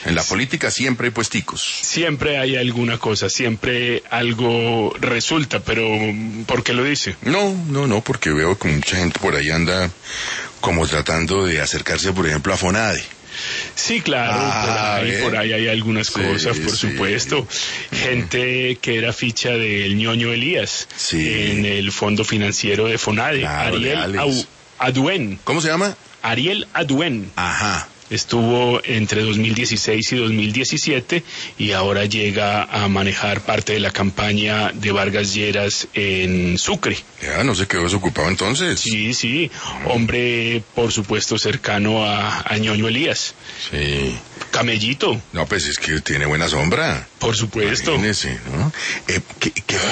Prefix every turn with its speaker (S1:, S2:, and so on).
S1: En la política siempre hay puesticos.
S2: Siempre hay alguna cosa, siempre algo resulta, pero ¿por qué lo dice?
S1: No, porque veo que mucha gente por ahí anda como tratando de acercarse, por ejemplo, a Fonade.
S2: Sí, claro, por ahí hay algunas cosas, por supuesto. Gente que era ficha del ñoño Elías en el fondo financiero de Fonade,
S1: claro,
S2: Ariel Aduen.
S1: ¿Cómo se llama?
S2: Ariel Aduen.
S1: Ajá.
S2: Estuvo entre 2016 y 2017 y ahora llega a manejar parte de la campaña de Vargas Lleras en Sucre.
S1: Ya, no se quedó desocupado entonces.
S2: Sí, hombre, por supuesto, cercano a ñoño Elías.
S1: Sí.
S2: Camellito.
S1: No, pues es que tiene buena sombra.
S2: Por supuesto.
S1: Imagínese, ¿no? ¿Qué